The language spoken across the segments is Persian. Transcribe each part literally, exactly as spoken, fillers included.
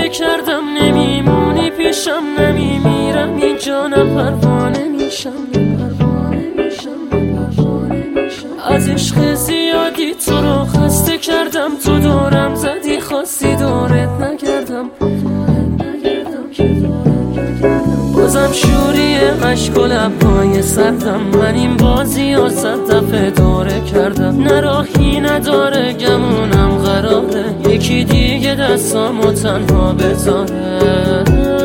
دیوونه کردم نمیمونی پیشم، نمیمیرم اینجا نه پروانه میشم، از عشق زیادی تو رو خسته کردم، تو دورم زدی خواستی دورت نگردم، بازم شوری عشق و لبهای سردم، من این بازی و صد دفعه دوره کردم، نه راهی نداره گمونم قراره یکی دیگه دستامو تنها بذاره،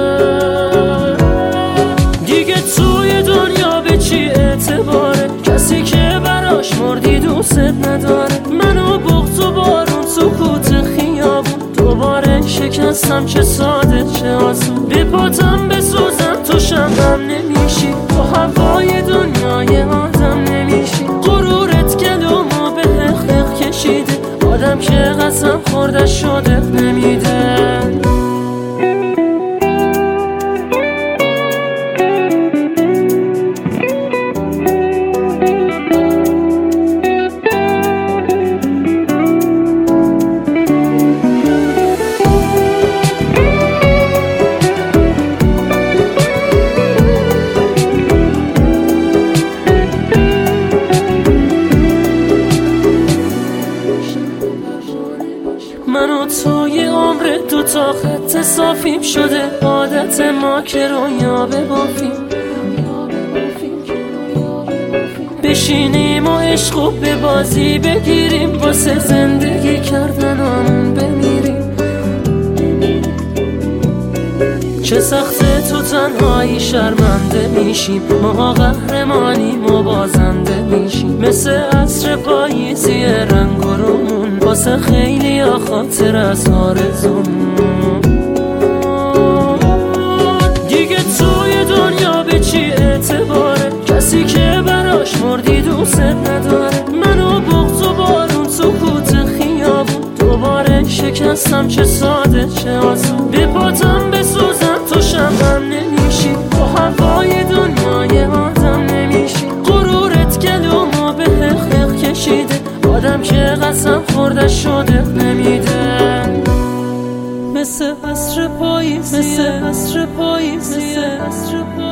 دیگه توی دنیا به چی اعتباره کسی که براش مردی دوست نداره، منو بغض و بارون سکوت خیابون دوباره شکستم، چه ساده چه آسون به پاتم بسوزم تو شمعم نمیشی، تو هوای دنیای آدم نمیشی، غرورت گلومو به حق حق کشیده، آدم که قسم خورده شده نمیده. من و توی عمر دو تا خط صافیم شده، عادت ما که رویا ببافیم، بشینیم و عشق و به بازی بگیریم، واسه زندگی کردنمون بمیریم، چه سخته تو تنهایی شرمنده میشیم، ما قهرمانیم و بازنده میشیم، مثل عصر پاییزی رنگ و رومون، واسه خیلی ها خاطر از آرزومون، دیگه توی دنیا به چی اعتباره کسی که براش مردی دوست نداره، منو بغض و بارون سکوت خیابون دوباره شکستم، چه ساده چه آسون به پاتم بسوزم تو شمعم نمیشی، تو هوای دنیای آدم نمیشی، غرورت گلومو به حق حق کشیده، آدم که قسم خورده شده نمیده، مثل عصر پاییزی، مثل عصر پاییزی، مثل عصر پاییزی.